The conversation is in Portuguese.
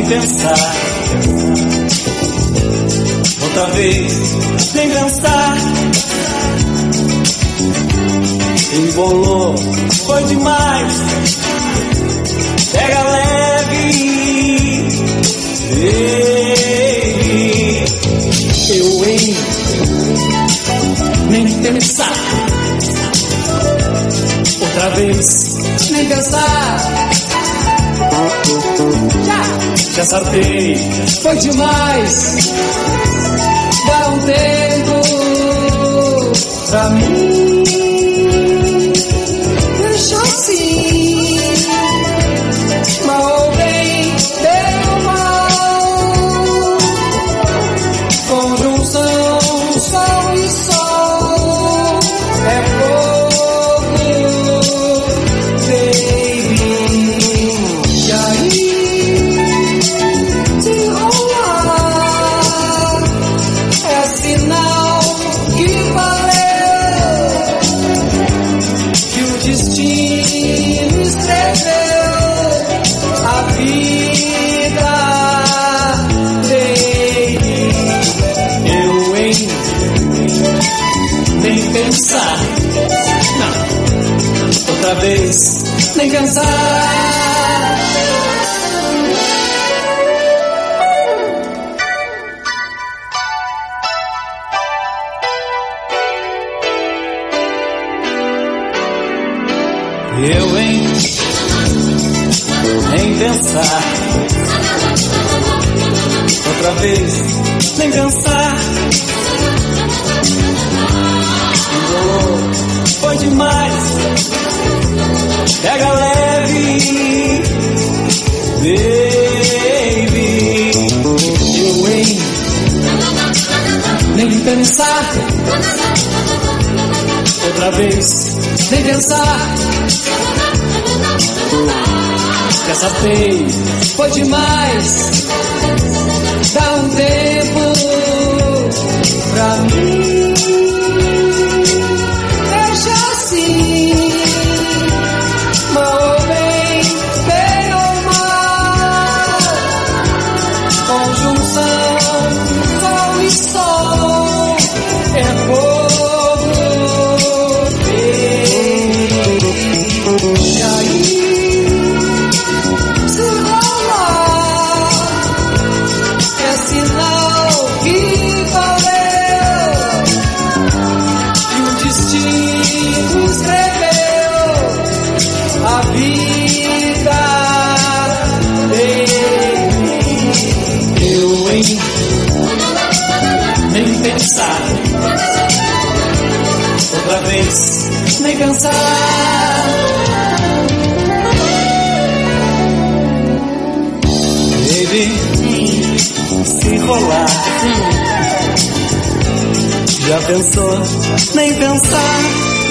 nem pensar. Outra vez, nem pensar. Embolou, foi demais. Pega leve. Ei, eu nem pensar. Outra vez, nem pensar. Já sartei, foi demais. Dá um tempo pra mim. Deixa assim. Mal ou bem, bem ou mal. Conjunção, sol e sol. É fogo, baby. E aí? Pensar, não, outra vez, nem pensar. Eu nem pensar. Outra vez, nem pensar. Foi demais. Pega leve, baby. Eu nem pensar. Outra vez, nem pensar. Já sapei, foi demais. Dá um tempo pra mim. Outra vez, nem pensar. Baby, se rolar. Já pensou, nem pensar.